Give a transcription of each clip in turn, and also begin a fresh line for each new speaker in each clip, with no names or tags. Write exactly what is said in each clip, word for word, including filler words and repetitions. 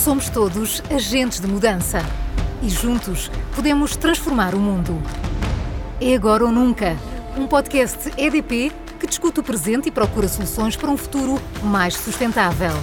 Somos todos agentes de mudança e juntos podemos transformar o mundo. É agora ou nunca, um podcast E D P que discute o presente e procura soluções para um futuro mais sustentável.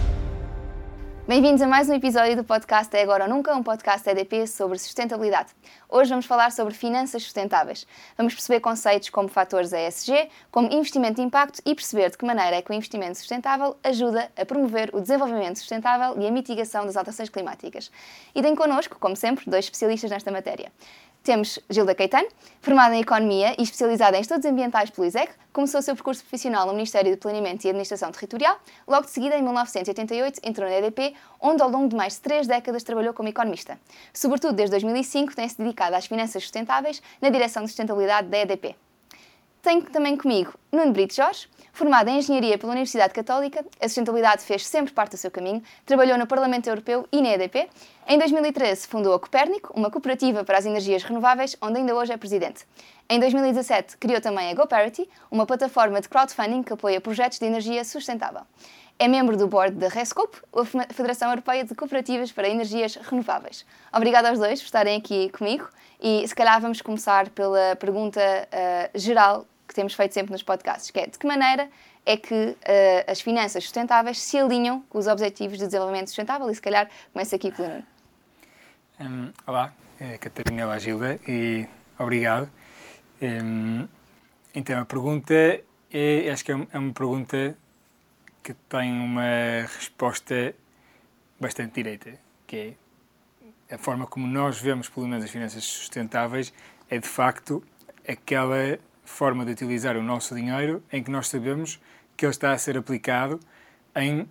Bem-vindos a mais um episódio do podcast É Agora ou Nunca, um podcast E D P sobre sustentabilidade. Hoje vamos falar sobre finanças sustentáveis. Vamos perceber conceitos como fatores E S G, como investimento de impacto e perceber de que maneira é que o investimento sustentável ajuda a promover o desenvolvimento sustentável e a mitigação das alterações climáticas. E tem connosco, como sempre, dois especialistas nesta matéria. Temos Gilda Caetano, formada em Economia e especializada em Estudos Ambientais pelo ISEC, começou o seu percurso profissional no Ministério do Planeamento e Administração Territorial, logo de seguida, em mil novecentos e oitenta e oito, entrou na E D P, onde ao longo de mais de três décadas trabalhou como economista. Sobretudo, desde dois mil e cinco, tem-se dedicado às finanças sustentáveis na direção de sustentabilidade da E D P. Tenho também comigo Nuno Brito Jorge, formado em Engenharia pela Universidade Católica, a sustentabilidade fez sempre parte do seu caminho, trabalhou no Parlamento Europeu e na E D P. Em dois mil e treze fundou a Copérnico, uma cooperativa para as energias renováveis, onde ainda hoje é presidente. Em dois mil e dezassete criou também a GoParity, uma plataforma de crowdfunding que apoia projetos de energia sustentável. É membro do board da RESCOP, a Federação Europeia de Cooperativas para Energias Renováveis. Obrigada aos dois por estarem aqui comigo e se calhar vamos começar pela pergunta uh, geral que temos feito sempre nos podcasts, que é de que maneira é que uh, as finanças sustentáveis se alinham com os Objetivos de Desenvolvimento Sustentável e se calhar começa aqui pelo Nuno.
Um, olá, é Catarina, olá Gilda e obrigado. Um, então a pergunta é, acho que é uma pergunta que tem uma resposta bastante direita, que é a forma como nós vemos pelo menos as finanças sustentáveis é de facto aquela forma de utilizar o nosso dinheiro em que nós sabemos que ele está a ser aplicado em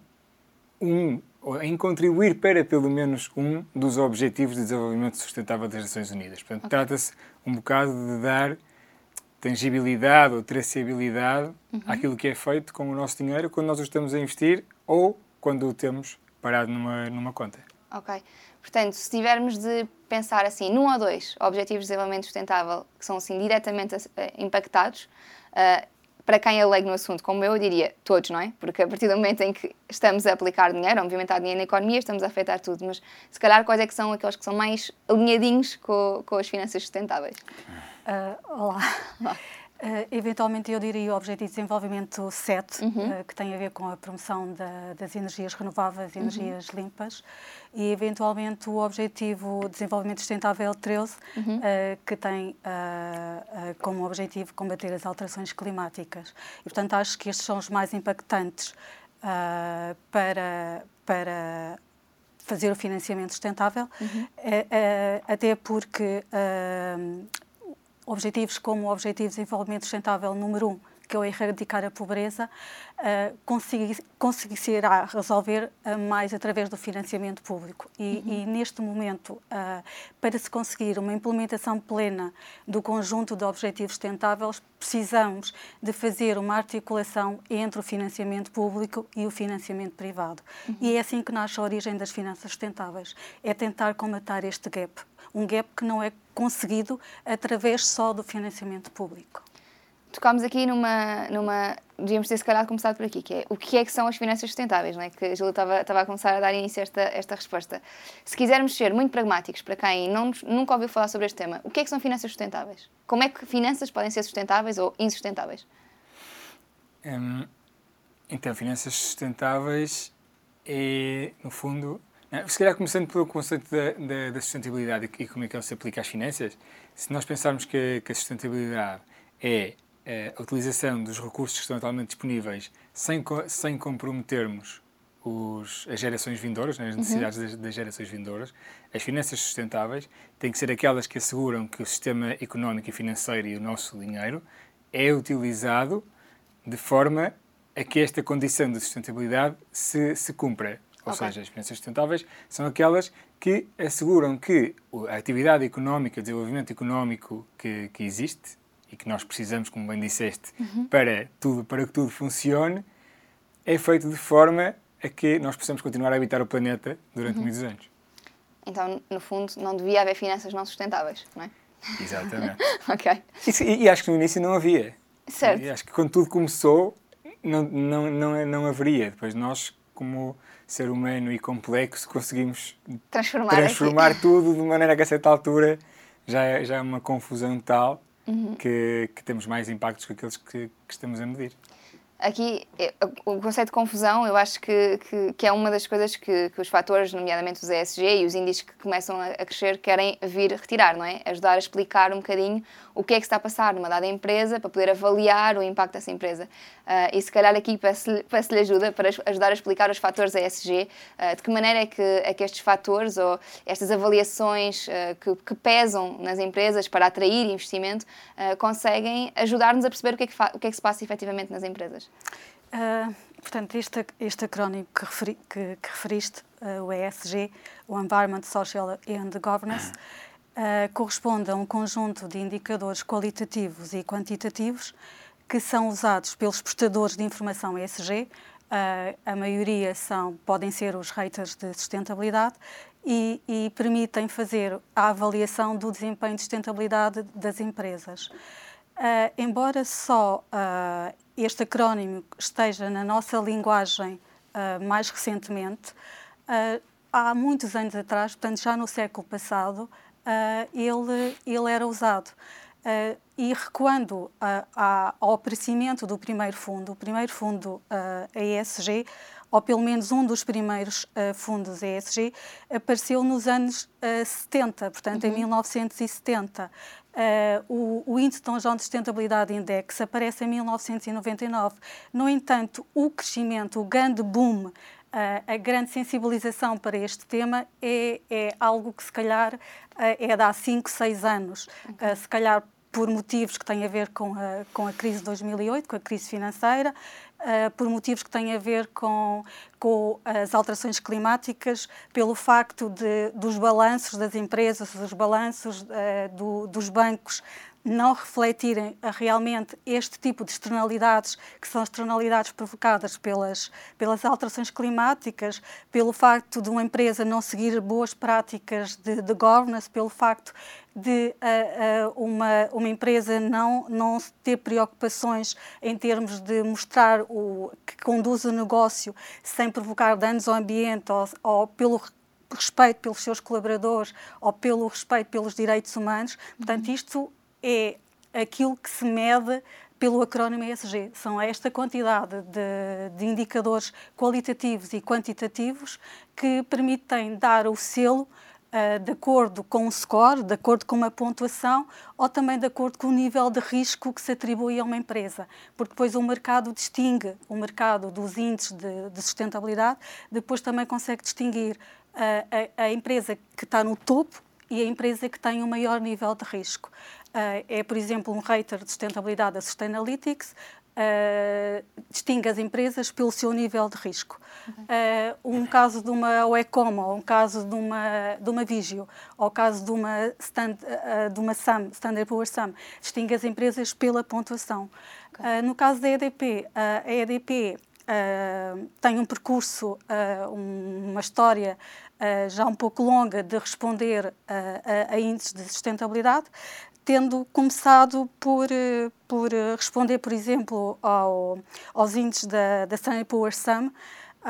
um, ou em contribuir para pelo menos um dos Objetivos de Desenvolvimento Sustentável das Nações Unidas. Portanto, okay. Trata-se um bocado de dar tangibilidade ou traçabilidade uhum. àquilo que é feito com o nosso dinheiro quando nós o estamos a investir ou quando o temos parado numa, numa conta.
Ok. Portanto, se tivermos de pensar assim, num ou dois Objetivos de Desenvolvimento Sustentável que são assim diretamente impactados, uh, para quem é leigo no assunto, como eu, eu diria todos, não é? Porque a partir do momento em que estamos a aplicar dinheiro, a movimentar dinheiro na economia, estamos a afetar tudo. Mas, se calhar, quais é que são aqueles que são mais alinhadinhos com, com as finanças sustentáveis?
Uh, olá. olá. Uh, eventualmente eu diria o Objetivo de Desenvolvimento sete, uhum. uh, que tem a ver com a promoção da, das energias renováveis e uhum. energias limpas, e eventualmente o Objetivo de Desenvolvimento Sustentável treze, uhum. uh, que tem uh, uh, como objetivo combater as alterações climáticas. E, portanto, acho que estes são os mais impactantes uh, para, para fazer o financiamento sustentável, uhum. uh, uh, até porque Uh, objetivos como o Objetivo de Desenvolvimento Sustentável número um, que é o erradicar a pobreza, uh, consegui, conseguirá resolver uh, mais através do financiamento público. E, uhum. e neste momento, uh, para se conseguir uma implementação plena do conjunto de objetivos sustentáveis, precisamos de fazer uma articulação entre o financiamento público e o financiamento privado. Uhum. E é assim que nasce a origem das finanças sustentáveis, é tentar combater este gap. Um gap que não é conseguido através só do financiamento público.
Tocámos aqui numa, numa... Devíamos ter, se calhar, começado por aqui, que é o que é que são as finanças sustentáveis, não é? Que a Gilda estava, estava a começar a dar início a esta, esta resposta. Se quisermos ser muito pragmáticos, para quem não, nunca ouviu falar sobre este tema, o que é que são finanças sustentáveis? Como é que finanças podem ser sustentáveis ou insustentáveis?
Hum, então, finanças sustentáveis é, no fundo... Se calhar, começando pelo conceito da, da, da sustentabilidade e como é que ela se aplica às finanças, se nós pensarmos que, que a sustentabilidade é a utilização dos recursos que estão atualmente disponíveis sem, sem comprometermos os, as gerações vindouras, as necessidades uhum. das, das gerações vindouras, as finanças sustentáveis têm que ser aquelas que asseguram que o sistema económico e financeiro e o nosso dinheiro é utilizado de forma a que esta condição de sustentabilidade se, se cumpra. Ou okay. seja, as finanças sustentáveis são aquelas que asseguram que a atividade económica, o desenvolvimento económico que, que existe e que nós precisamos, como bem disseste, uhum. para, tudo, para que tudo funcione, é feito de forma a que nós possamos continuar a habitar o planeta durante uhum. muitos anos.
Então, no fundo, não devia haver finanças não sustentáveis, não é?
Exatamente.
Ok.
Isso, e, e acho que no início não havia.
Certo.
E acho que quando tudo começou, não, não, não, não haveria. Depois nós como ser humano e complexo, conseguimos
transformar,
transformar tudo de maneira que a certa altura já é, já é uma confusão tal uhum. que, que temos mais impactos que aqueles que, que estamos a medir.
Aqui, o conceito de confusão, eu acho que, que, que é uma das coisas que, que os fatores, nomeadamente os E S G e os índices que começam a, a crescer, querem vir retirar, não é? Ajudar a explicar um bocadinho o que é que está a passar numa dada empresa para poder avaliar o impacto dessa empresa. Uh, e se calhar aqui peço-lhe peço-lhe ajuda para ajudar a explicar os fatores E S G, uh, de que maneira é que, é que estes fatores ou estas avaliações uh, que, que pesam nas empresas para atrair investimento uh, conseguem ajudar-nos a perceber o que é que, fa- o que é que se passa efetivamente nas empresas.
Uh, portanto, este, este acrónimo que, referi, que, que referiste, uh, o E S G, o Environment, Social and Governance, uh, corresponde a um conjunto de indicadores qualitativos e quantitativos que são usados pelos prestadores de informação E S G. Uh, a maioria são, podem ser os raters de sustentabilidade e, e permitem fazer a avaliação do desempenho de sustentabilidade das empresas. Uh, embora só uh, este acrónimo esteja na nossa linguagem uh, mais recentemente, uh, há muitos anos atrás, portanto já no século passado, uh, ele, ele era usado. Uh, e recuando uh, à, ao aparecimento do primeiro fundo, o primeiro fundo uh, E S G, ou pelo menos um dos primeiros uh, fundos E S G, apareceu nos anos uh, setenta, portanto, uhum. em mil novecentos e setenta. Uh, o, o Índice de Dom João de Sustentabilidade Index aparece em mil novecentos e noventa e nove. No entanto, o crescimento, o grande boom, uh, a grande sensibilização para este tema é, é algo que, se calhar, uh, é de há cinco, seis anos. Okay. Uh, se calhar por motivos que têm a ver com a, com a crise de dois mil e oito, com a crise financeira, uh, por motivos que têm a ver com, com as alterações climáticas, pelo facto de, dos balanços das empresas, dos balanços uh, do, dos bancos não refletirem realmente este tipo de externalidades, que são externalidades provocadas pelas, pelas alterações climáticas, pelo facto de uma empresa não seguir boas práticas de, de governance, pelo facto de uh, uh, uma, uma empresa não, não ter preocupações em termos de mostrar o que conduz o negócio sem provocar danos ao ambiente ou, ou pelo respeito pelos seus colaboradores ou pelo respeito pelos direitos humanos. Portanto, isto é aquilo que se mede pelo acrónimo E S G. São esta quantidade de, de indicadores qualitativos e quantitativos que permitem dar o selo uh, de acordo com o score, de acordo com uma pontuação ou também de acordo com o nível de risco que se atribui a uma empresa. Porque depois o mercado distingue, o mercado dos índices de, de sustentabilidade, depois também consegue distinguir uh, a, a empresa que está no topo e a empresa que tem um maior nível de risco. Uh, é, por exemplo, um rater de sustentabilidade da Sustainalytics, uh, distingue as empresas pelo seu nível de risco. Uh, um caso de uma Oecom, ou um caso de uma, de uma Vigeo, ou o caso de uma, stand, uh, de uma SAM, Standard Poor's SAM, distingue as empresas pela pontuação. Okay. Uh, no caso da E D P, uh, a E D P uh, tem um percurso, uh, um, uma história uh, já um pouco longa de responder uh, a, a índices de sustentabilidade, tendo começado por, por responder, por exemplo, ao, aos índices da, da Standard Poor's SAM, uh,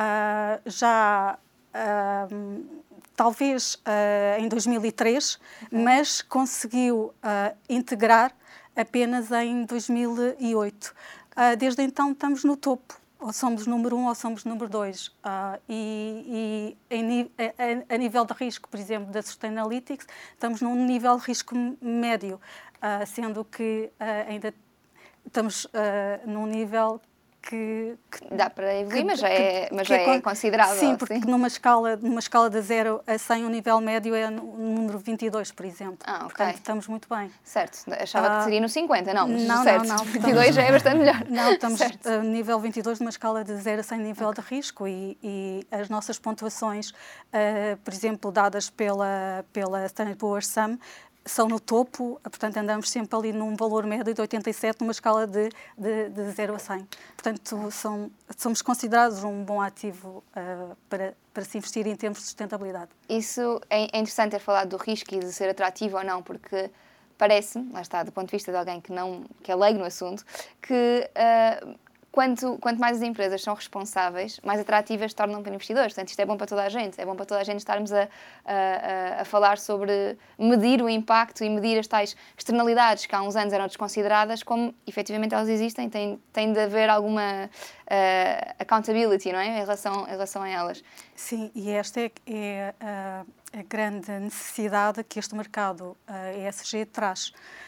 já uh, talvez uh, em dois mil e três, uhum. mas conseguiu uh, integrar apenas em dois mil e oito. Uh, desde então estamos no topo. Ou somos número um ou somos número dois. Uh, e e em, a, a nível de risco, por exemplo, da Sustainalytics, estamos num nível de risco médio, uh, sendo que uh, ainda estamos uh, num nível que, que...
Dá para evoluir, mas já é, mas já é, é considerável.
Sim, porque sim. Numa, escala, numa escala de zero a cem, o nível médio é no número vinte e dois, por exemplo.
Ah, ok.
Portanto, estamos muito bem.
Certo, achava ah, que seria no cinquenta, não, mas
não,
certo,
não, não.
vinte e dois já é bastante melhor.
Não, estamos no nível vinte e dois numa escala de zero a cem nível okay. de risco e, e as nossas pontuações, uh, por exemplo, dadas pela, pela Standard Poor's SAM, são no topo, portanto andamos sempre ali num valor médio de oitenta e sete, numa escala de, de, de zero a cem. Portanto, são, somos considerados um bom ativo uh, para, para se investir em termos de sustentabilidade.
Isso é interessante ter falado do risco e de ser atrativo ou não, porque parece-me, lá está, do ponto de vista de alguém que, não, que é leigo no assunto, que uh, quanto, quanto mais as empresas são responsáveis, mais atrativas se tornam para investidores. Portanto, isto é bom para toda a gente. É bom para toda a gente estarmos a, a, a falar sobre medir o impacto e medir as tais externalidades que há uns anos eram desconsideradas, como efetivamente elas existem. Tem, tem de haver alguma uh, accountability, não é? Em relação, em relação a elas.
Sim, e esta é, é a, a grande necessidade que este mercado uh, E S G traz.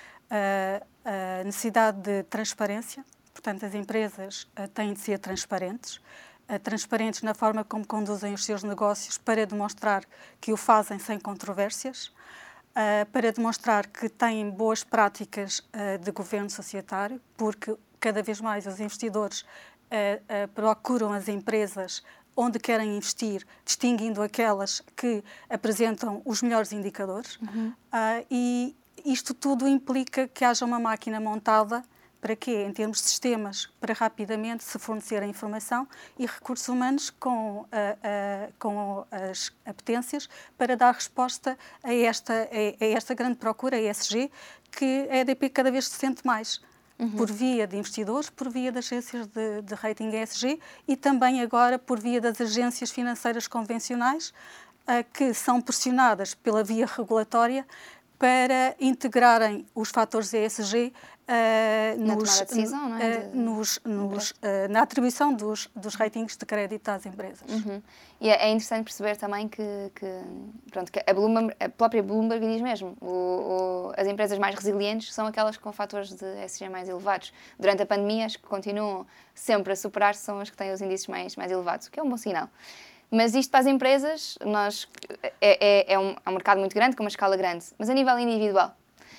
Uh, a necessidade de transparência. Portanto, as empresas uh, têm de ser transparentes, uh, transparentes na forma como conduzem os seus negócios para demonstrar que o fazem sem controvérsias, uh, para demonstrar que têm boas práticas uh, de governo societário, porque cada vez mais os investidores uh, uh, procuram as empresas onde querem investir, distinguindo aquelas que apresentam os melhores indicadores. Uhum. Uh, e isto tudo implica que haja uma máquina montada. Para quê? Em termos de sistemas, para rapidamente se fornecer a informação, e recursos humanos com, uh, uh, com as apetências para dar resposta a esta, a, a esta grande procura, a E S G, que a E D P cada vez se sente mais, uhum. por via de investidores, por via das agências de, de rating E S G e também agora por via das agências financeiras convencionais, uh, que são pressionadas pela via regulatória para integrarem os fatores E S G uh,
na
nos,
tomada de decisão, não é?
uh, nos, nos, uh, na atribuição dos, dos ratings de crédito às empresas.
Uhum. E é, é interessante perceber também que, que, pronto, que a, Bloomberg, a própria Bloomberg diz mesmo, o, o, as empresas mais resilientes são aquelas com fatores de E S G mais elevados. Durante a pandemia, as que continuam sempre a superar são as que têm os índices mais, mais elevados, o que é um bom sinal. Mas isto para as empresas, nós, é, é, é, um, é um mercado muito grande, com uma escala grande. Mas a nível individual,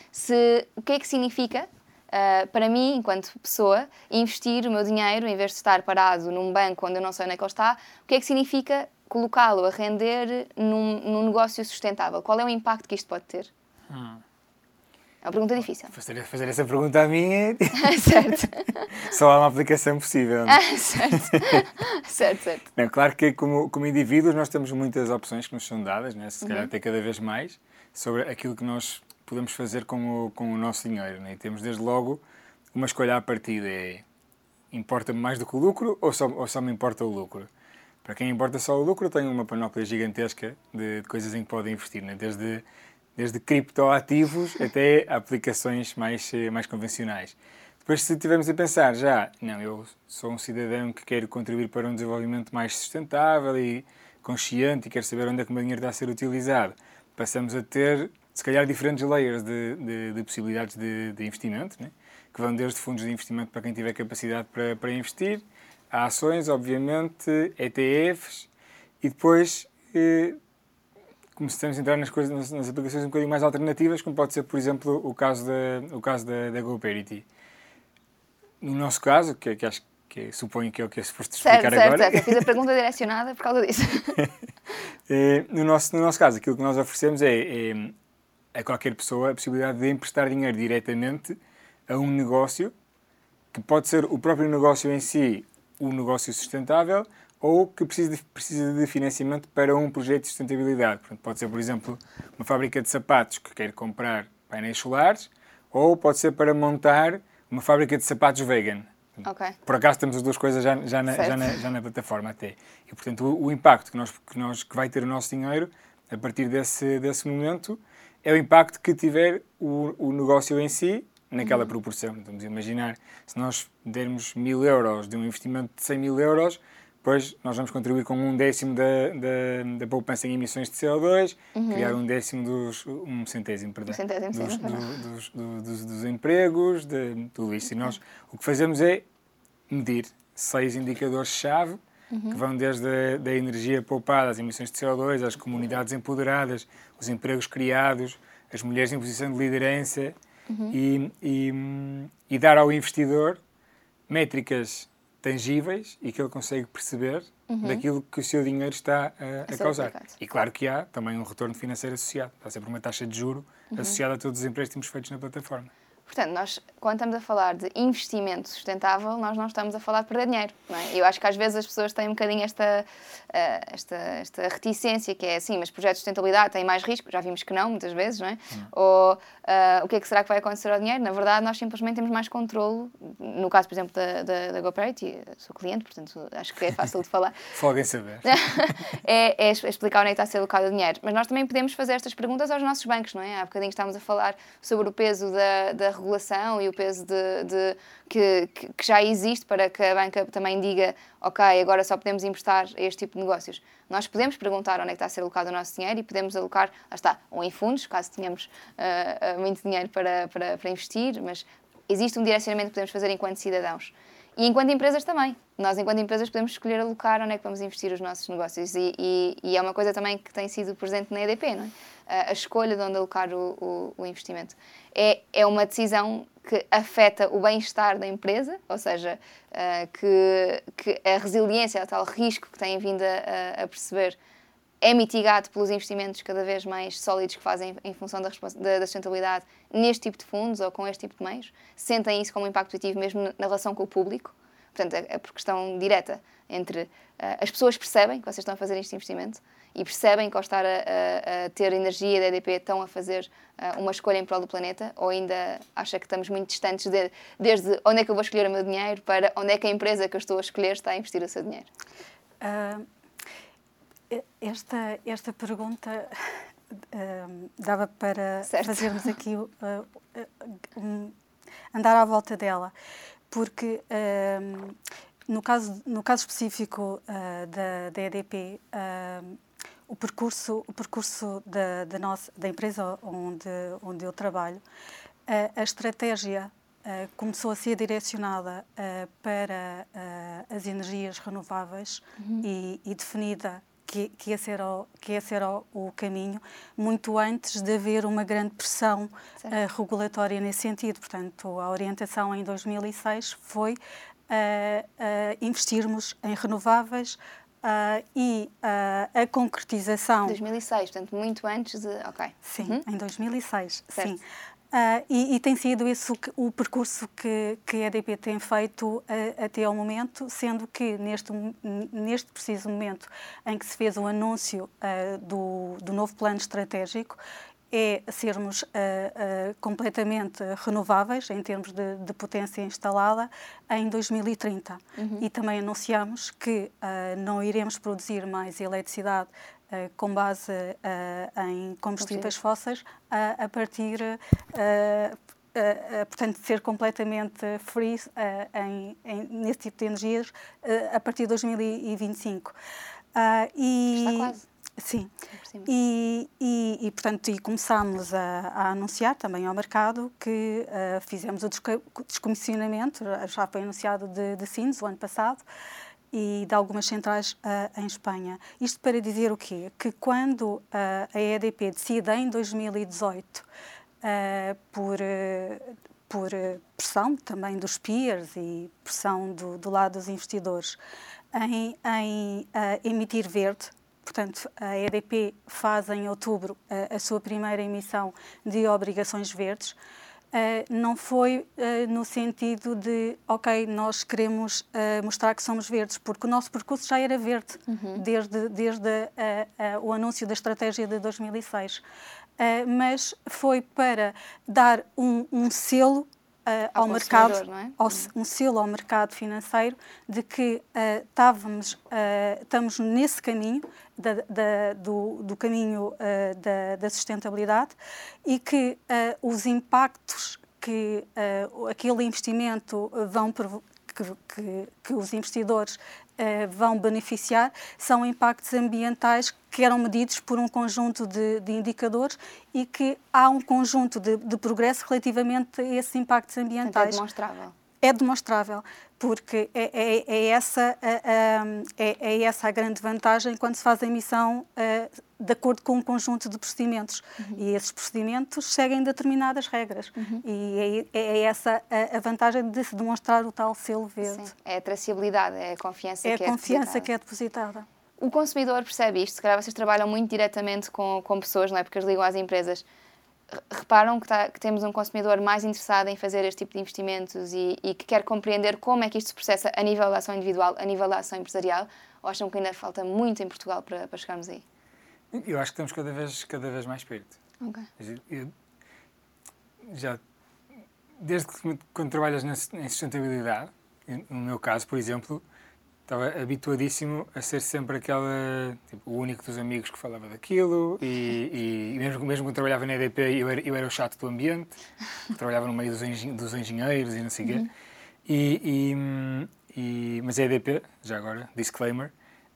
se, o que é que significa, uh, para mim, enquanto pessoa, investir o meu dinheiro, em vez de estar parado num banco onde eu não sei onde é que ele está, o que é que significa colocá-lo a render num, num negócio sustentável? Qual é o impacto que isto pode ter? Hum. É uma pergunta difícil.
Fazer, fazer essa pergunta a mim é...
certo.
Só há uma aplicação possível. Não?
Ah, certo. certo, certo.
Não, claro que como, como indivíduos nós temos muitas opções que nos são dadas, né? Se calhar
uhum.
até cada vez mais, sobre aquilo que nós podemos fazer com o, com o nosso dinheiro. Né? E temos desde logo uma escolha à partida. É, importa-me mais do que o lucro ou só, ou só me importa o lucro? Para quem importa só o lucro, tem uma panóplia gigantesca de, de coisas em que podem investir. Né? Desde... desde criptoativos até aplicações mais, mais convencionais. Depois, se estivermos a pensar já, não, eu sou um cidadão que quero contribuir para um desenvolvimento mais sustentável e consciente e quero saber onde é que o meu dinheiro está a ser utilizado, passamos a ter, se calhar, diferentes layers de, de, de possibilidades de, de investimento, né? Que vão desde fundos de investimento para quem tiver capacidade para, para investir, a ações, obviamente, E T Fs e depois... Eh, começamos a entrar nas, coisas, nas, nas aplicações um bocadinho mais alternativas, como pode ser, por exemplo, o caso da, o caso da, da GoParity. No nosso caso, que, que acho que suponho que é o que é suposto explicar
certo,
agora...
Certo, certo, eu fiz a pergunta direcionada por causa disso.
é, no, nosso, no nosso caso, aquilo que nós oferecemos é, é a qualquer pessoa a possibilidade de emprestar dinheiro diretamente a um negócio, que pode ser o próprio negócio em si, um negócio sustentável, ou que precisa de, precisa de financiamento para um projeto de sustentabilidade. Portanto, pode ser, por exemplo, uma fábrica de sapatos que quer comprar painéis solares, ou pode ser para montar uma fábrica de sapatos vegan.
Okay.
Por acaso temos as duas coisas já, já, na, já, na, já na plataforma até. E, portanto, o, o impacto que, nós, que, nós, que vai ter o nosso dinheiro a partir desse, desse momento é o impacto que tiver o, o negócio em si naquela uhum. proporção. Vamos imaginar, se nós dermos mil euros de um investimento de cem mil euros, depois nós vamos contribuir com um décimo da, da, da poupança em emissões de C O dois, uhum. criar um décimo dos... um centésimo, perdão.
Um centésimo,
dos,
sim,
do, dos, do, dos, dos empregos, de tudo isso. E nós o que fazemos é medir seis indicadores-chave, uhum. que vão desde a da energia poupada, as emissões de C O dois, as comunidades empoderadas, os empregos criados, as mulheres em posição de liderança, uhum. e, e, e dar ao investidor métricas tangíveis e que ele consegue perceber uhum. daquilo que o seu dinheiro está a, a causar. Aplicado. E claro que há também um retorno financeiro associado. Há sempre uma taxa de juro uhum. associada a todos os empréstimos feitos na plataforma.
Portanto, nós, quando estamos a falar de investimento sustentável, nós não estamos a falar de perder dinheiro, não é? Eu acho que às vezes as pessoas têm um bocadinho esta, uh, esta, esta reticência, que é assim, mas projetos de sustentabilidade têm mais risco, já vimos que não, muitas vezes, não é? Hum. Ou uh, o que é que será que vai acontecer ao dinheiro? Na verdade, nós simplesmente temos mais controlo, no caso, por exemplo, da, da, da GoParity, sou cliente, portanto, acho que é fácil de falar.
Folguem saber.
é, é explicar onde é que está a ser alocado o dinheiro. Mas nós também podemos fazer estas perguntas aos nossos bancos, não é? Há bocadinho estávamos a falar sobre o peso da, da regulação e o peso de, de, que, que já existe para que a banca também diga ok, agora só podemos emprestar a este tipo de negócios. Nós podemos perguntar onde é que está a ser alocado o nosso dinheiro e podemos alocar, lá está, ou em fundos, caso tenhamos uh, muito dinheiro para, para, para investir, mas existe um direcionamento que podemos fazer enquanto cidadãos. E enquanto empresas também. Nós, enquanto empresas, podemos escolher alocar onde é que vamos investir os nossos negócios. E, e, e é uma coisa também que tem sido presente na E D P, não é? A escolha de onde alocar o, o, o investimento. É, é uma decisão que afeta o bem-estar da empresa, ou seja, uh, que, que a resiliência, o tal risco que têm vindo a, a perceber, é mitigado pelos investimentos cada vez mais sólidos que fazem em função da, da, da sustentabilidade neste tipo de fundos ou com este tipo de meios. Sentem isso como um impacto positivo mesmo na relação com o público. Portanto, é, é por questão direta entre uh, as pessoas percebem que vocês estão a fazer este investimento e percebem que ao estar a, a, a ter energia da E D P estão a fazer uh, uma escolha em prol do planeta, ou ainda acha que estamos muito distantes de, desde onde é que eu vou escolher o meu dinheiro para onde é que a empresa que eu estou a escolher está a investir o seu dinheiro?
Uh, esta, esta pergunta uh, dava para certo. fazermos aqui uh, um, andar à volta dela, porque uh, no, caso, no caso específico uh, da, da E D P, uh, o percurso, o percurso da, da, nossa, da empresa onde, onde eu trabalho, uh, a estratégia uh, começou a ser direcionada uh, para uh, as energias renováveis uhum. e, e definida que, que esse era, o, que esse era o, o caminho, muito antes de haver uma grande pressão uh, regulatória nesse sentido. Portanto, a orientação em dois mil e seis foi uh, uh, investirmos em renováveis uh, e uh, a concretização...
dois mil e seis, portanto, muito antes de... Ok.
Sim, uhum. em dois mil e seis,
certo.
sim. Uh, e, e tem sido esse o, o percurso que, que a E D P tem feito uh, até ao momento, sendo que neste, neste preciso momento em que se fez o anúncio uh, do, do novo plano estratégico, é sermos uh, uh, completamente renováveis em termos de, de potência instalada em dois mil e trinta. Uhum. E também anunciamos que uh, não iremos produzir mais eletricidade Uh, com base uh, em combustíveis fósseis uh, a partir, uh, uh, uh, portanto, de ser completamente free uh, em, em, nesse tipo de energias uh, a partir de dois mil e vinte e cinco.
Uh, e, Está quase.
Sim. E, e, e, portanto, e começámos a, a anunciar também ao mercado que uh, fizemos o descomissionamento, já foi anunciado de, de Sines o ano passado, e de algumas centrais uh, em Espanha. Isto para dizer o quê? Que quando uh, a E D P decide em dois mil e dezoito, uh, por, uh, por uh, pressão também dos peers e pressão do, do lado dos investidores, em, em uh, emitir verde, portanto, a E D P faz em outubro uh, a sua primeira emissão de obrigações verdes. Uh, não foi uh, no sentido de, ok, nós queremos uh, mostrar que somos verdes, porque o nosso percurso já era verde, uhum. desde, desde uh, uh, o anúncio da estratégia de dois mil e seis. Uh, mas foi para dar um, um selo uh, ao, ao mercado,
não é?
ao, um selo ao mercado financeiro de que uh, estávamos, uh, estamos nesse caminho, Da, da, do, do caminho uh, da, da sustentabilidade e que uh, os impactos que uh, aquele investimento vão que, que, que os investidores uh, vão beneficiar são impactos ambientais que eram medidos por um conjunto de, de indicadores e que há um conjunto de, de progresso relativamente a esses impactos ambientais.
É demonstrável.
É demonstrável, porque é, é, é, essa, é, é essa a grande vantagem quando se faz a emissão uh, de acordo com um conjunto de procedimentos. Uhum. E esses procedimentos seguem determinadas regras. Uhum. E é, é essa a, a vantagem de se demonstrar o tal selo verde.
Sim. É a traceabilidade, é a confiança
é
que
a
é
confiança
depositada.
que é depositada.
O consumidor percebe isto, se calhar vocês trabalham muito diretamente com, com pessoas, não é? Porque eles ligam às empresas. reparam que, tá, que temos um consumidor mais interessado em fazer este tipo de investimentos e, e que quer compreender como é que isto se processa a nível da ação individual, a nível da ação empresarial, ou acham que ainda falta muito em Portugal para, para chegarmos aí?
Eu acho que estamos cada vez, cada vez mais perto.
Okay.
Eu, já, desde que quando trabalhas na, em sustentabilidade, no meu caso, por exemplo, estava habituadíssimo a ser sempre aquela, tipo, o único dos amigos que falava daquilo e, e mesmo, mesmo quando trabalhava na E D P eu era, eu era o chato do ambiente, trabalhava no meio dos, engen dos engenheiros e não sei o uhum. quê. E, e, e, mas a E D P, já agora, disclaimer,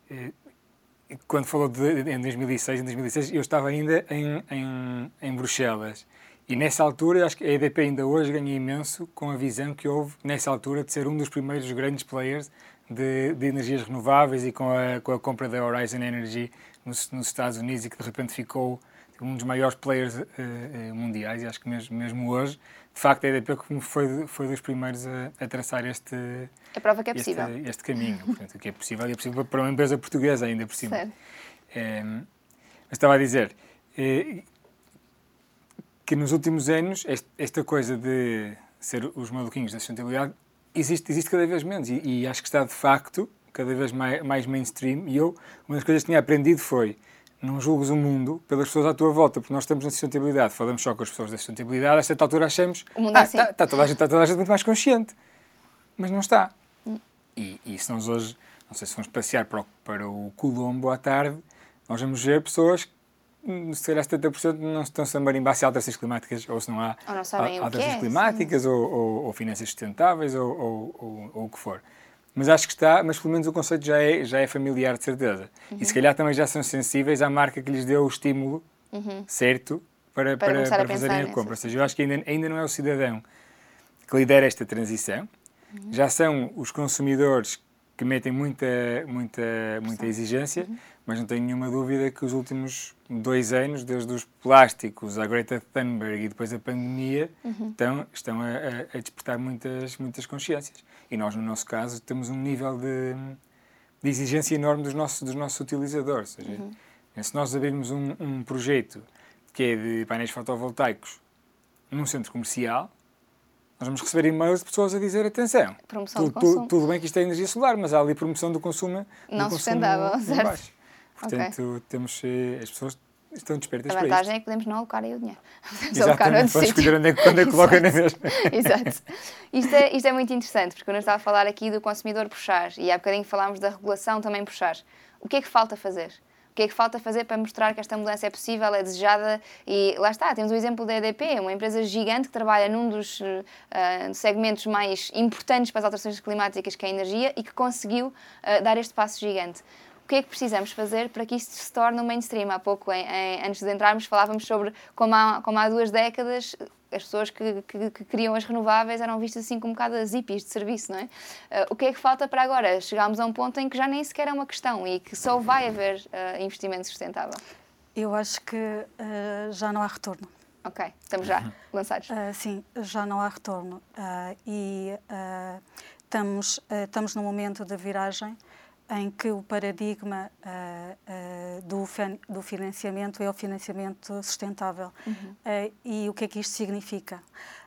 quando falou de, em dois mil e seis, em dois mil e seis eu estava ainda em, em, em Bruxelas. E nessa altura, acho que a E D P ainda hoje ganha imenso com a visão que houve nessa altura de ser um dos primeiros grandes players de, de energias renováveis e com a, com a compra da Horizon Energy nos, nos Estados Unidos e que de repente ficou um dos maiores players uh, uh, mundiais, e acho que mesmo, mesmo hoje, de facto, a E D P foi, foi dos primeiros a, a traçar este,
a prova que é
este,
possível.
este caminho. Portanto, o que é possível e é possível para uma empresa portuguesa ainda por cima. É, mas estava a dizer é, que nos últimos anos este, esta coisa de ser os maluquinhos da sustentabilidade existe, existe cada vez menos e, e acho que está de facto cada vez mais, mais mainstream. E eu, uma das coisas que tinha aprendido foi: não julgues o mundo pelas pessoas à tua volta, porque nós estamos na sustentabilidade, falamos só com as pessoas da sustentabilidade, a certa altura achamos que ah, assim. está, está, toda a gente, está toda a gente muito mais consciente, mas não está. Hum. E, e se nós hoje, não sei se vamos passear para o, para o Colombo à tarde, nós vamos ver pessoas que, se calhar setenta por cento não estão a marimbar se há alterações climáticas ou se não há
ou não sabem
alterações
o que é,
climáticas ou, ou, ou finanças sustentáveis ou, ou, ou, ou o que for. Mas acho que está, mas pelo menos o conceito já é, já é familiar de certeza. Uhum. E se calhar também já são sensíveis à marca que lhes deu o estímulo uhum. certo para, para, para, para fazerem a compra. Ou seja, eu acho que ainda, ainda não é o cidadão que lidera esta transição, uhum. já são os consumidores que metem muita, muita, muita exigência, uhum. mas não tenho nenhuma dúvida que os últimos dois anos, desde os plásticos à Greta Thunberg e depois a pandemia, uhum. estão, estão a, a despertar muitas, muitas consciências. E nós, no nosso caso, temos um nível de, de exigência enorme dos nossos, dos nossos utilizadores. Ou seja, uhum. se nós abrirmos um, um projeto que é de painéis fotovoltaicos num centro comercial, nós vamos receber e-mails de pessoas a dizer: atenção,
promoção
tu, tu, tudo bem que isto é energia solar, mas há ali promoção do consumo
não sustentável, certo?
Baixo. Portanto, okay. temos, as pessoas estão despertas para
isto. A vantagem é que podemos não alocar aí o dinheiro. Podemos alocar
noutro sítio. Escolher onde é, onde é que coloca na mesma.
Exato. Isto é, isto é muito interessante, porque quando eu estava a falar aqui do consumidor puxar, e há bocadinho falámos da regulação também puxar, o que é que falta fazer? O que é que falta fazer para mostrar que esta mudança é possível, é desejada? E lá está, temos o exemplo da E D P, uma empresa gigante que trabalha num dos uh, segmentos mais importantes para as alterações climáticas, que é a energia, e que conseguiu uh, dar este passo gigante. O que é que precisamos fazer para que isto se torne um mainstream? Há pouco, em, em, antes de entrarmos, falávamos sobre como há, como há duas décadas as pessoas que, que, que criam as renováveis eram vistas assim como um bocado as hippies de serviço, não é? Uh, o que é que falta para agora? Chegámos a um ponto em que já nem sequer é uma questão e que só vai haver uh, investimento sustentável.
Eu acho que uh, já não há retorno.
Ok, estamos já lançados.
Uh, sim, já não há retorno. Uh, e uh, estamos, uh, estamos num momento de viragem em que o paradigma uh, uh, do, do financiamento é o financiamento sustentável. Uhum. Uh, e o que é que isto significa?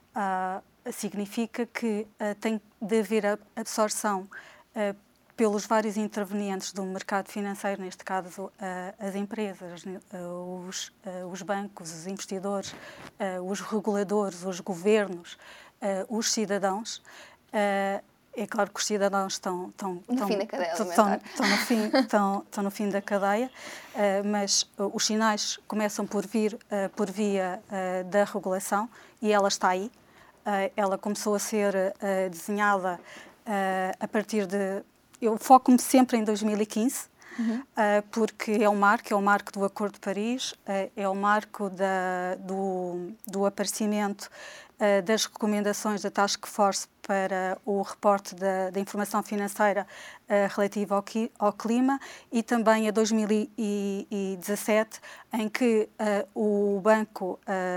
Uh, significa que uh, tem de haver a absorção uh, pelos vários intervenientes do mercado financeiro, neste caso uh, as empresas, uh, os, uh, os bancos, os investidores, uh, os reguladores, os governos, uh, os cidadãos. Uh, É claro que os cidadãos estão, estão,
no,
estão,
fim da cadeia
estão, estão, no, fim, estão, estão no fim da cadeia, uh, mas uh, os sinais começam por vir uh, por via uh, da regulação e ela está aí. Uh, ela começou a ser uh, desenhada uh, a partir de... Eu foco-me sempre em dois mil e quinze, uhum. uh, porque é o marco, é o marco do Acordo de Paris, uh, é o marco da, do, do aparecimento uh, das recomendações da Task Force para o reporte da, da informação financeira uh, relativa ao, ao clima, e também a dois mil e dezassete, em que uh, o, banco,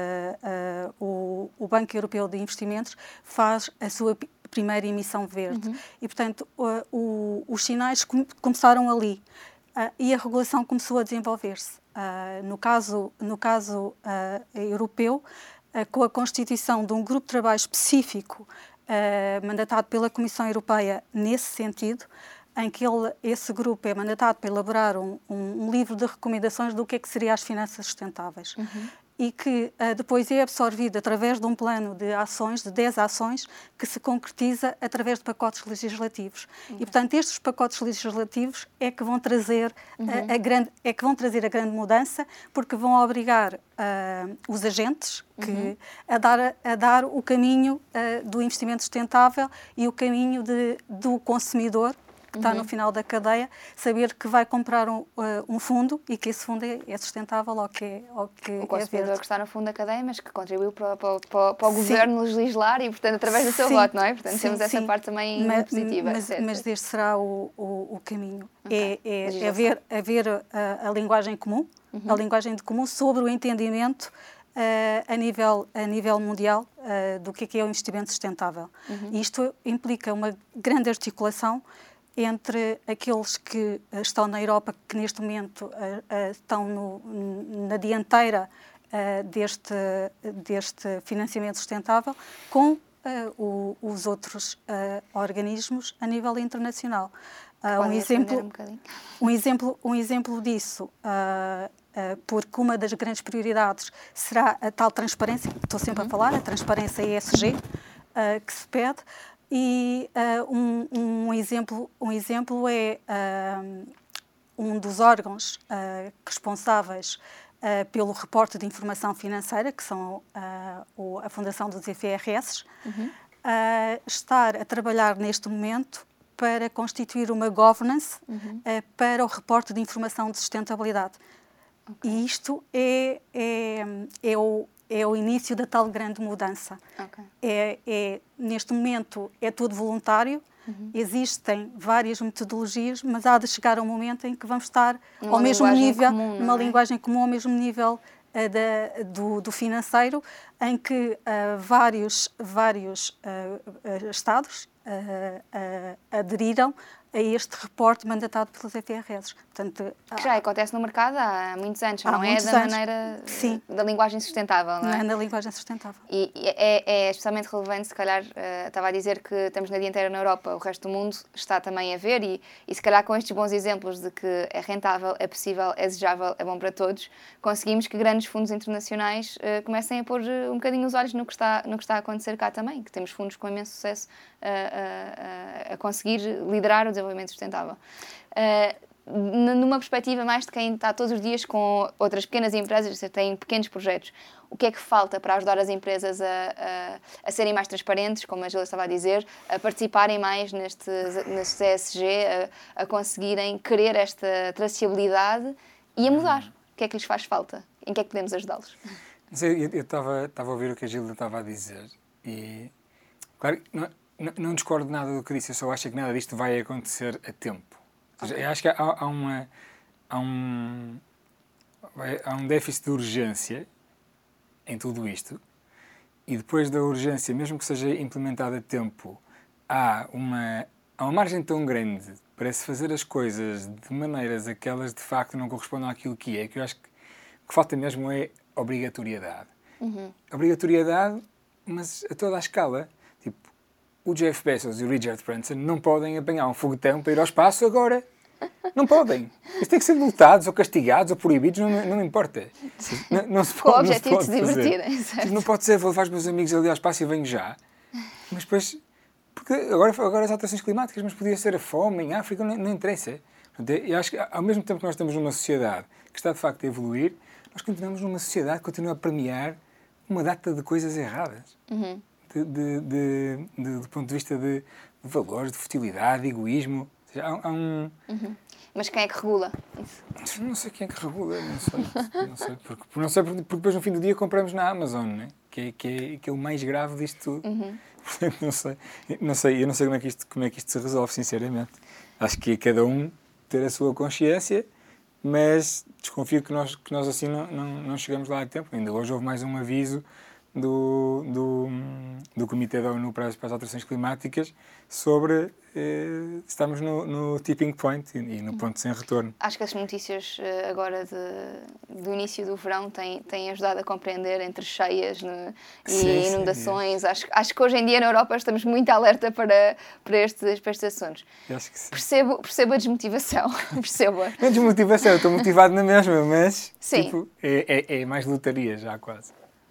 uh, uh, o, o Banco Europeu de Investimentos faz a sua primeira emissão verde. Uhum. E, portanto, uh, o, os sinais com, começaram ali. uh, e a regulação começou a desenvolver-se. Uh, no caso, no caso uh, europeu, uh, com a constituição de um grupo de trabalho específico uh, mandatado pela Comissão Europeia nesse sentido, em que ele, esse grupo é mandatado para elaborar um, um, um livro de recomendações do que é que seriam as finanças sustentáveis. Uhum. E que uh, depois é absorvido através de um plano de ações, de dez ações, que se concretiza através de pacotes legislativos. Uhum. E, portanto, estes pacotes legislativos é que vão trazer, uhum. a, a grande, é que vão trazer a grande mudança, porque vão obrigar uh, os agentes que, uhum. a, dar, a dar o caminho uh, do investimento sustentável e o caminho de, do consumidor, que está uhum. no final da cadeia, saber que vai comprar um, uh, um fundo e que esse fundo é, é sustentável ou que, ou que
o consumidor
é verde.
Que está no fundo da cadeia, mas que contribuiu para, para, para, para o governo legislar e, portanto, através do seu sim. voto, não é? Portanto, sim, temos essa sim. parte também
mas,
positiva.
Mas, mas este será o, o, o caminho. Okay. É, é, é haver, haver a, a linguagem comum, uhum. a linguagem de comum sobre o entendimento uh, a, nível, a nível mundial uh, do que é, que é o investimento sustentável. Uhum. E isto implica uma grande articulação entre aqueles que estão na Europa, que neste momento uh, uh, estão no, na dianteira uh, deste, deste financiamento sustentável, com uh, o, os outros uh, organismos a nível internacional. Uh, um, exemplo, um, um, exemplo, um exemplo disso, uh, uh, porque uma das grandes prioridades será a tal transparência, estou sempre uhum. a falar, a transparência E S G, uh, que se pede. E uh, um, um, exemplo, um exemplo é uh, um dos órgãos uh, responsáveis uh, pelo reporte de informação financeira, que são uh, o, a Fundação dos I F R S, uhum. uh, estar a trabalhar neste momento para constituir uma governance uhum. uh, para o reporte de informação de sustentabilidade. Okay. E isto é, é, é o é o início da tal grande mudança. Okay. É, é, neste momento é tudo voluntário, uhum. existem várias metodologias, mas há de chegar um momento em que vamos estar numa ao mesmo nível, comum, numa é? linguagem comum, ao mesmo nível uh, da, do, do financeiro, em que uh, vários, vários uh, uh, Estados uh, uh, aderiram a este reporte mandatado pelos I F R S. Portanto,
que já acontece no mercado há muitos anos,
há
não
muitos
é da
anos.
maneira
Sim.
da linguagem sustentável, não é?
Não é da linguagem sustentável.
E é, é especialmente relevante, se calhar, uh, estava a dizer que estamos na dianteira na Europa, o resto do mundo está também a ver e, e se calhar com estes bons exemplos de que é rentável, é possível, é desejável, é bom para todos, conseguimos que grandes fundos internacionais uh, comecem a pôr um bocadinho os olhos no que, está, no que está a acontecer cá também, que temos fundos com imenso sucesso uh, uh, uh, a conseguir liderar o desenvolvimento sustentável. Uh, numa perspectiva mais de quem está todos os dias com outras pequenas empresas, têm pequenos projetos, o que é que falta para ajudar as empresas a, a, a serem mais transparentes, como a Gila estava a dizer, a participarem mais neste, neste E S G, a, a conseguirem querer esta traceabilidade e a mudar? O que é que lhes faz falta? Em que é que podemos ajudá-los?
Eu estava a ouvir o que a Gila estava a dizer e, claro, não, não, não discordo nada do que disse, eu só acho que nada disto vai acontecer a tempo. Ou seja, okay. Eu acho que há, há, uma, há, um, há um déficit de urgência em tudo isto e depois da urgência, mesmo que seja implementada a tempo, há uma, há uma margem tão grande para se fazer as coisas de maneiras a que elas de facto não correspondam àquilo que é, que eu acho que o que falta mesmo é obrigatoriedade. Uhum. Obrigatoriedade, mas a toda a escala. Tipo, o Jeff Bezos e o Richard Branson não podem apanhar um foguetão para ir ao espaço agora. Não podem. Eles têm que ser multados ou castigados ou proibidos, não, não me importa. Não, não se pode,
com o objetivo de se divertirem.
Não pode ser, vou levar os meus amigos ali ao espaço e venho já. Mas depois, porque agora, agora as alterações climáticas, mas podia ser a fome em África, não, não interessa. Eu acho que ao mesmo tempo que nós estamos numa sociedade que está de facto a evoluir, nós continuamos numa sociedade que continua a premiar uma data de coisas erradas. Uhum. De, de, de, de, do ponto de vista de, de valores, de futilidade, de egoísmo. Ou seja, há, há um...
Uhum. Mas quem é que regula isso?
Não sei quem é que regula, não sei. Não sei, porque, não sei porque, porque depois no fim do dia compramos na Amazon, né? que, é, que, é, que é o mais grave disto tudo. Uhum. Portanto, não sei, não sei, eu não sei como é, que isto, como é que isto se resolve, sinceramente. Acho que é cada um ter a sua consciência, mas desconfio que nós, que nós assim não, não, não chegamos lá a tempo. Ainda hoje houve mais um aviso do, do, do Comitê da ONU para as, para as Alterações Climáticas sobre eh, estamos no, no tipping point e, e no ponto sem retorno.
Acho que as notícias uh, agora de, do início do verão têm, têm ajudado a compreender entre cheias no, e
sim,
inundações.
sim, é.
acho, acho que hoje em dia na Europa estamos muito alerta para, para, estes, para estes assuntos.
Acho que sim.
Percebo, percebo a desmotivação. percebo -a.
Não é desmotivação, eu estou motivado na mesma, mas
sim.
Tipo, é, é, é mais lotaria já quase.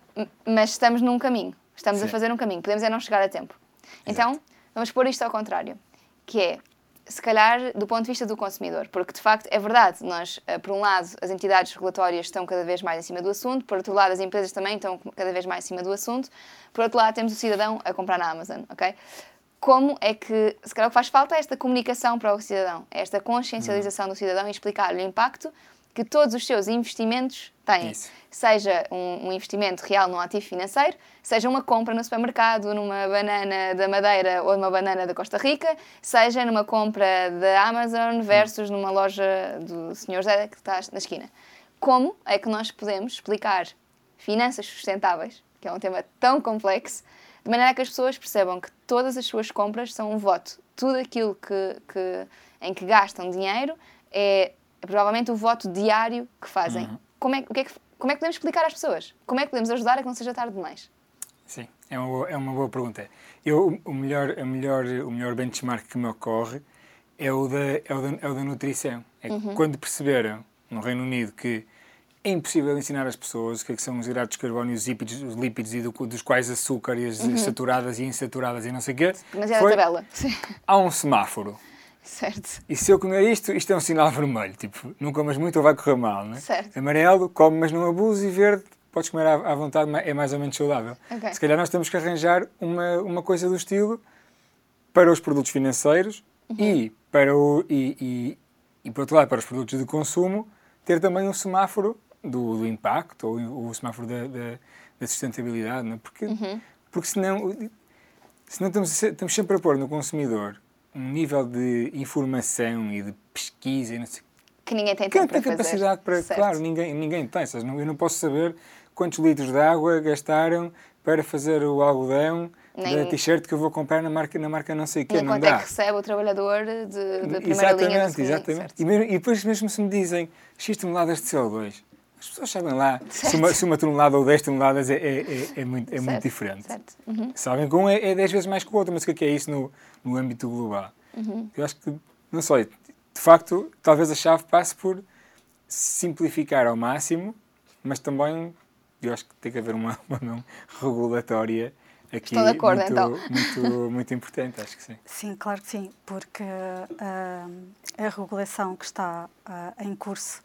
Mas estamos num caminho, estamos
Sim.
a fazer um caminho, podemos é não chegar a tempo. Então,
Exato.
Vamos pôr isto ao contrário, que é, se calhar, do ponto de vista do consumidor, porque, de facto, é verdade, nós, por um lado, as entidades regulatórias estão cada vez mais em cima do assunto, por outro lado, as empresas também estão cada vez mais em cima do assunto, por outro lado, temos o cidadão a comprar na Amazon, ok? Como é que, se calhar, o que faz falta é esta comunicação para o cidadão, é esta consciencialização do cidadão e explicar-lhe o impacto que todos os seus investimentos têm.
Isso.
Seja um, um investimento real num ativo financeiro, seja uma compra no supermercado, numa banana da Madeira ou numa banana da Costa Rica, seja numa compra da Amazon versus numa loja do senhor Zé que está na esquina. Como é que nós podemos explicar finanças sustentáveis, que é um tema tão complexo, de maneira que as pessoas percebam que todas as suas compras são um voto. Tudo aquilo que, que, em que gastam dinheiro é É provavelmente o voto diário que fazem. Uhum. Como, é, o que é que, como é que podemos explicar às pessoas? Como é que podemos ajudar a que não seja tarde demais?
Sim, é uma boa, é uma boa pergunta. Eu, o, melhor, a melhor, o melhor benchmark que me ocorre é o da, é o da, é o da nutrição. É uhum. Quando perceberam, no Reino Unido, que é impossível ensinar às pessoas o que, é que são os hidratos de carbono e os lípidos, os lípidos e do, dos quais açúcar e as uhum. saturadas e insaturadas e não sei o quê.
Mas é a tabela. Sim.
Há um semáforo.
Certo.
E se eu comer isto, isto é um sinal vermelho. Tipo, não comas muito ou vai correr mal, não é?
Certo.
Amarelo, come, mas não abuse, e verde, podes comer à, à vontade, é mais ou menos saudável. Okay. Se calhar nós temos que arranjar uma, uma coisa do estilo para os produtos financeiros uhum. e, para o, e, e, e, por outro lado, para os produtos de consumo, ter também um semáforo do, do impacto ou o, o semáforo da, da, da sustentabilidade, não é? Porque, uhum. porque senão, senão estamos, estamos sempre a pôr no consumidor um nível de informação e de pesquisa e não sei,
que ninguém tem tempo
para fazer. Capacidade para,
certo. Claro,
ninguém, ninguém tem. Eu não posso saber quantos litros de água gastaram para fazer o algodão nem, da t-shirt que eu vou comprar na marca, na marca não sei o quê.
Nem
não
quanto
dá.
é que recebe o trabalhador de, de primeira
exatamente,
linha do
Exatamente, e, mesmo, e depois mesmo se me dizem X toneladas de C O dois, as pessoas sabem lá se uma, se uma tonelada ou dez toneladas é, é, é, é, muito, é muito diferente.
Certo. Uhum.
Sabem que um é, é dez vezes mais que o outro, mas o que é isso no, no âmbito global? Uhum. Eu acho que, não sei, de facto, talvez a chave passe por simplificar ao máximo, mas também eu acho que tem que haver uma, uma mão regulatória aqui
Estou de acordo,
muito,
então.
muito, muito importante, acho que sim.
Sim, claro que sim, porque uh, a regulação que está uh, em curso,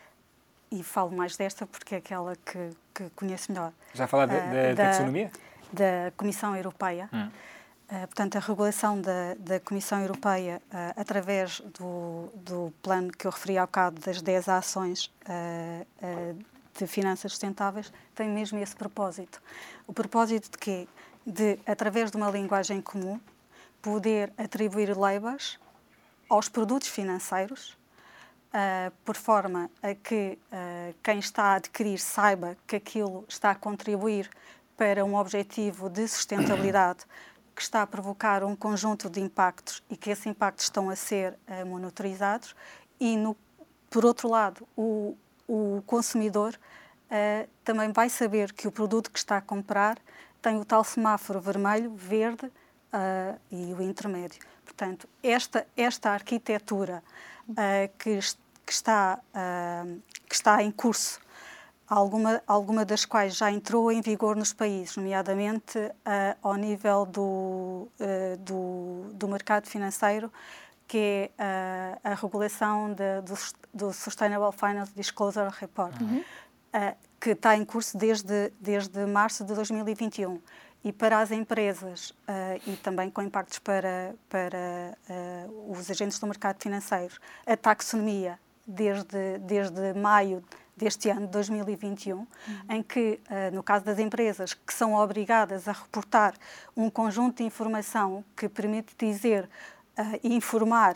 e falo mais desta porque é aquela que, que conheço melhor.
Já falar da, da, da taxonomia?
Da Comissão Europeia. Hum. Uh, portanto, a regulação da, da Comissão Europeia, uh, através do, do plano que eu referi há bocado, das dez ações uh, uh, de finanças sustentáveis, tem mesmo esse propósito. O propósito de quê? De, através de uma linguagem comum, poder atribuir labels aos produtos financeiros, Uh, por forma a que uh, quem está a adquirir saiba que aquilo está a contribuir para um objetivo de sustentabilidade que está a provocar um conjunto de impactos e que esses impactos estão a ser uh, monitorizados e, no, por outro lado, o, o consumidor uh, também vai saber que o produto que está a comprar tem o tal semáforo vermelho, verde uh, e o intermédio. Portanto, esta, esta arquitetura uh, que que está, uh, que está em curso, alguma, alguma das quais já entrou em vigor nos países, nomeadamente uh, ao nível do, uh, do, do mercado financeiro, que é uh, a regulação de, do, do Sustainable Finance Disclosure Report, uhum. uh, que está em curso desde, desde março de dois mil e vinte e um. E para as empresas, uh, e também com impactos para, para uh, os agentes do mercado financeiro, a taxonomia, desde, desde maio deste ano, de dois mil e vinte e um, uhum. em que, uh, no caso das empresas, que são obrigadas a reportar um conjunto de informação que permite dizer uh, e informar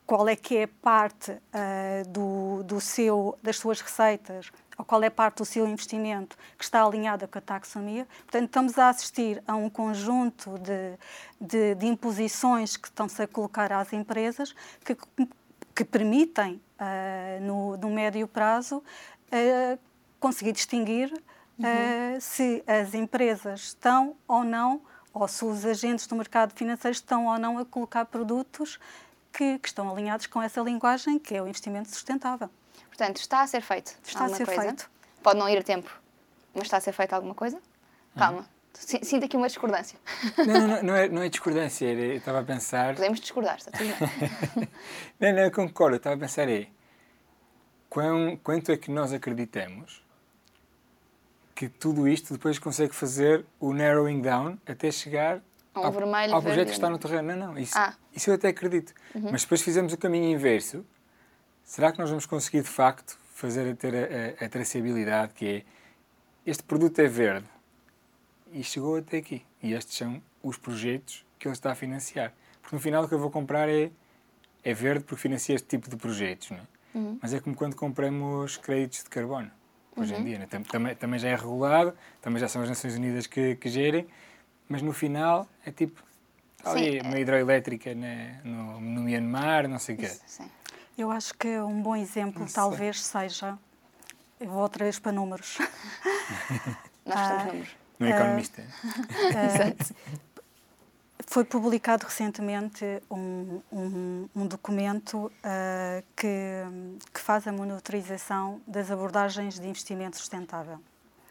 qual é que é parte uh, do, do seu, das suas receitas, ou qual é parte do seu investimento que está alinhada com a taxonomia. Portanto, estamos a assistir a um conjunto de, de, de imposições que estão-se a colocar às empresas que, que permitem, uh, no, no médio prazo, uh, conseguir distinguir uh, uhum. se as empresas estão ou não, ou se os agentes do mercado financeiro estão ou não a colocar produtos que, que estão alinhados com essa linguagem, que é o investimento sustentável.
Portanto, está a ser feito
está
alguma
a ser
coisa.
Feito.
Pode não ir a tempo, mas está a ser feito alguma coisa? Calma, hum. sinto aqui uma discordância.
Não, não, não, é, não é discordância, eu estava a pensar...
Podemos discordar, está tudo bem.
não, não, eu concordo, eu estava a pensar é, quão, quanto é que nós acreditamos que tudo isto depois consegue fazer o narrowing down até chegar
um
ao,
vermelho,
ao projeto
verde.
que está no terreno. Não, não, isso,
ah.
isso eu até acredito. Uhum. Mas depois fizemos o caminho inverso. Será que nós vamos conseguir, de facto, fazer a ter a, a, a traçabilidade, que é, este produto é verde e chegou até aqui. E estes são os projetos que ele está a financiar. Porque no final o que eu vou comprar é, é verde porque financia este tipo de projetos. Não é? Uhum. Mas é como quando compramos créditos de carbono. Hoje uhum. em dia, né? também, também já é regulado, também já são as Nações Unidas que, que gerem, mas no final é tipo, ali, uma hidroelétrica né, no, no Myanmar, não sei o quê.
Sim.
Eu acho que um bom exemplo não talvez sei. seja, eu vou outra vez para números.
Nós estamos números.
No uh, Economista.
Exato.
Foi publicado recentemente um, um, um documento uh, que, que faz a monitorização das abordagens de investimento sustentável.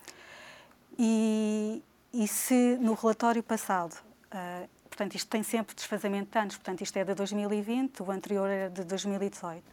E, e se no relatório passado, uh, portanto isto tem sempre desfazamento de anos, portanto isto é de dois mil e vinte, o anterior era de dois mil e dezoito,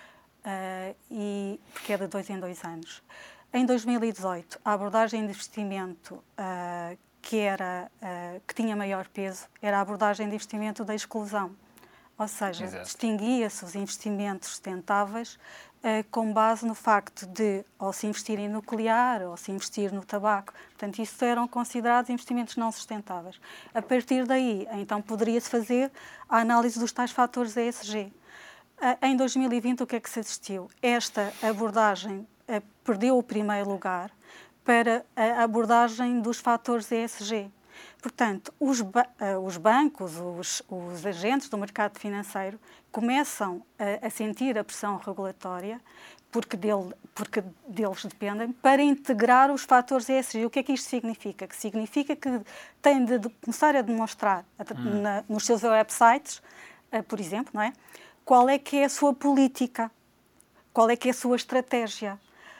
uh, e, porque é de dois em dois anos. Em dois mil e dezoito, a abordagem de investimento uh, que, era, uh, que tinha maior peso era a abordagem de investimento da exclusão. Ou seja, distinguia-se os investimentos sustentáveis uh, com base no facto de ou se investir em nuclear ou se investir no tabaco. Portanto, isso eram considerados investimentos não sustentáveis. A partir daí, então, poderia-se fazer a análise dos tais fatores E S G. Uh, em dois mil e vinte, o que é que se assistiu? Esta abordagem uh, perdeu o primeiro lugar para a abordagem dos fatores E S G. Portanto, os, ba os bancos, os, os agentes do mercado financeiro começam a, a sentir a pressão regulatória, porque, dele, porque deles dependem, para integrar os fatores E S G. O que é que isto significa? Que significa que têm de, de começar a demonstrar hum. na, nos seus websites, uh, por exemplo, não é? Qual é que é a sua política, qual é que é a sua estratégia.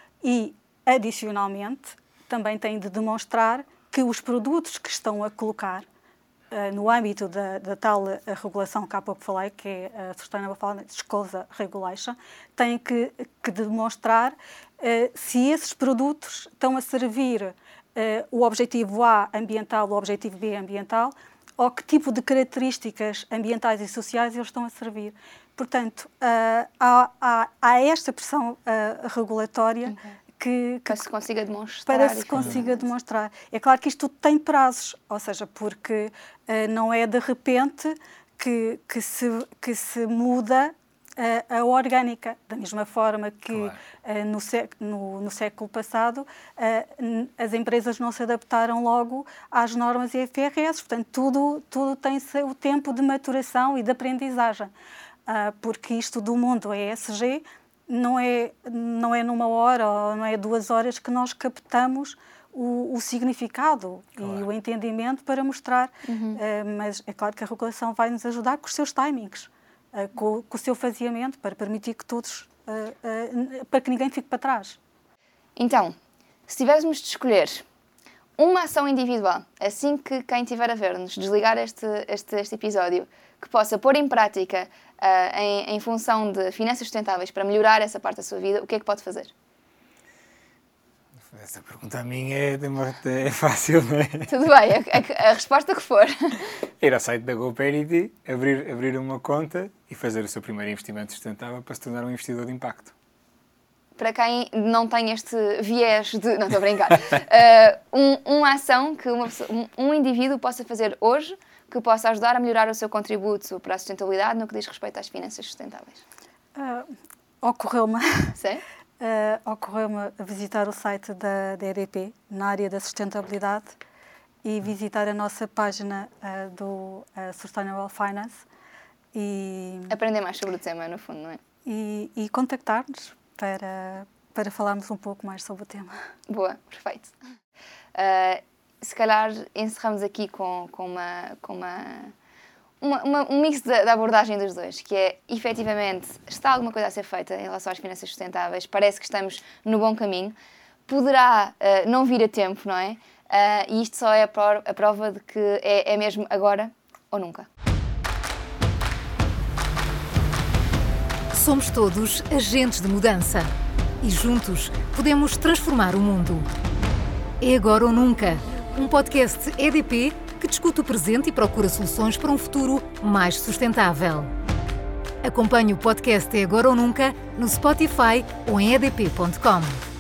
E, adicionalmente, também têm de demonstrar que os produtos que estão a colocar uh, no âmbito da, da tal uh, regulação que há pouco falei, que é a Sustainable Finance Disclosure Regulation, têm que, que demonstrar uh, se esses produtos estão a servir uh, o objetivo A ambiental, o objetivo B ambiental, ou que tipo de características ambientais e sociais eles estão a servir. Portanto, uh, há, há, há esta pressão uh, regulatória uhum. Que, que,
para se consiga demonstrar.
Para se consiga demonstrar. É claro que isto tem prazos, ou seja, porque uh, não é de repente que, que, se, que se muda uh, a orgânica. Da mesma forma que claro. uh, no, sec, no, no século passado uh, as empresas não se adaptaram logo às normas I F R S. Portanto, tudo, tudo tem o tempo de maturação e de aprendizagem. Uh, porque isto do mundo E S G não é, não é numa hora ou não é duas horas que nós captamos o, o significado claro. E o entendimento para mostrar. Uhum. Uh, mas é claro que a regulação vai nos ajudar com os seus timings, uh, com, com o seu faseamento, para permitir que todos, uh, uh, para que ninguém fique para trás.
Então, se tivéssemos de escolher uma ação individual, assim que quem estiver a ver-nos desligar este, este, este episódio, que possa pôr em prática uh, em, em função de finanças sustentáveis para melhorar essa parte da sua vida, o que é que pode fazer?
Essa pergunta a mim é, é fácil, não é?
Tudo bem, a, a, a resposta que for.
Ir ao site da GoParity, abrir, abrir uma conta e fazer o seu primeiro investimento sustentável para se tornar um investidor de impacto.
Para quem não tem este viés de... Não, estou a brincar. uh, um, uma ação que uma pessoa, um, um indivíduo possa fazer hoje que possa ajudar a melhorar o seu contributo para a sustentabilidade no que diz respeito às finanças sustentáveis?
Uh, ocorreu-me
Sim?
uh, ocorreu-me visitar o site da, da E D P na área da sustentabilidade e visitar a nossa página uh, do uh, Sustainable Finance e
aprender mais sobre o tema, no fundo, não é?
E, e contactar-nos para, para falarmos um pouco mais sobre o tema.
Boa, perfeito. Uh, se calhar encerramos aqui com, com, uma, com uma, uma, uma, um mix da, da abordagem dos dois, que é, efetivamente, está alguma coisa a ser feita em relação às finanças sustentáveis, parece que estamos no bom caminho, poderá uh, não vir a tempo, não é? Uh, e isto só é a, pro, a prova de que é, é mesmo agora ou nunca.
Somos todos agentes de mudança e juntos podemos transformar o mundo. É agora ou nunca, um podcast E D P que discute o presente e procura soluções para um futuro mais sustentável. Acompanhe o podcast É agora ou nunca no Spotify ou em e d p ponto com.